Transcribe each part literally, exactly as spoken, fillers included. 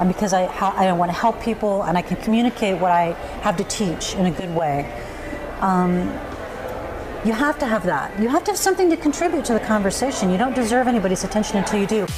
and because I, I want to help people and I can communicate what I have to teach in a good way. Um, you have to have that. You have to have something to contribute to the conversation. You don't deserve anybody's attention until you do.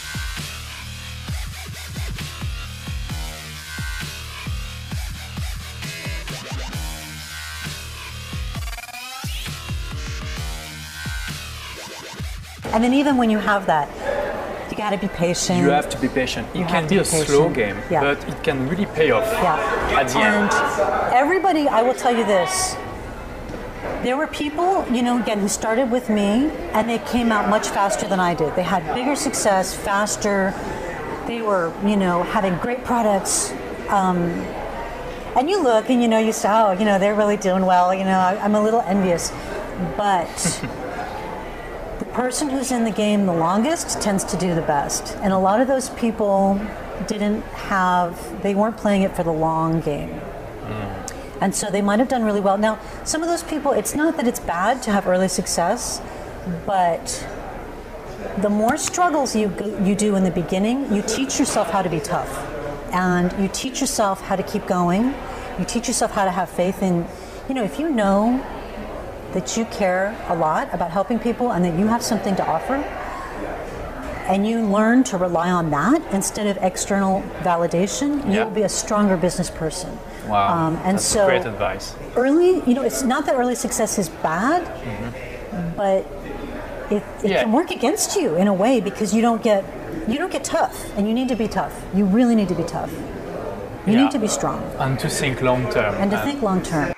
And then even when you have that, you got to be patient. You have to be patient. It You can have be to a be patient. slow game, Yeah. but it can really pay off Yeah. at the And end. everybody, I will tell you this, there were people, you know, again, who started with me and they came out much faster than I did. They had bigger success, faster. They were, you know, having great products. Um, and you look and, you know, you say, oh, you know, they're really doing well. You know, I, I'm a little envious. But the person who's in the game the longest tends to do the best. And a lot of those people didn't have, they weren't playing it for the long game. Mm. And so they might have done really well. Now, some of those people, it's not that it's bad to have early success, but the more struggles you you do in the beginning, you teach yourself how to be tough. And you teach yourself how to keep going. You teach yourself how to have faith in, you know, if you know that you care a lot about helping people and that you have something to offer, and you learn to rely on that instead of external validation, Yeah. you'll be a stronger business person. Wow, Um, and that's so great advice. early, you know, it's not that early success is bad, mm-hmm. but it, it Yeah. can work against you in a way because you don't get you don't get tough, and you need to be tough. You really need to be tough. You Yeah. need to be strong And to think long term. and to think long term.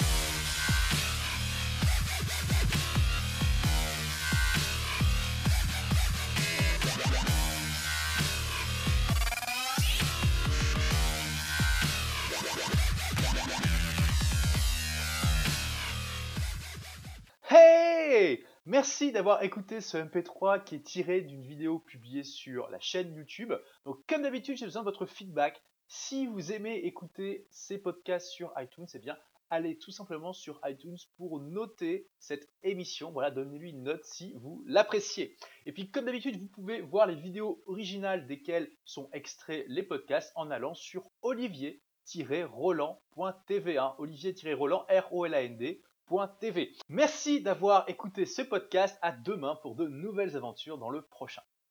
Hey! Merci d'avoir écouté ce M P trois qui est tiré d'une vidéo publiée sur la chaîne YouTube. Donc comme d'habitude, j'ai besoin de votre feedback. Si vous aimez écouter ces podcasts sur iTunes, eh bien allez tout simplement sur iTunes pour noter cette émission. Voilà, donnez-lui une note si vous l'appréciez. Et puis comme d'habitude, vous pouvez voir les vidéos originales desquelles sont extraits les podcasts en allant sur olivier tiret roland point t v. Hein, olivier tiret roland, R O L A N D. .tv. Merci d'avoir écouté ce podcast. À demain pour de nouvelles aventures dans le prochain.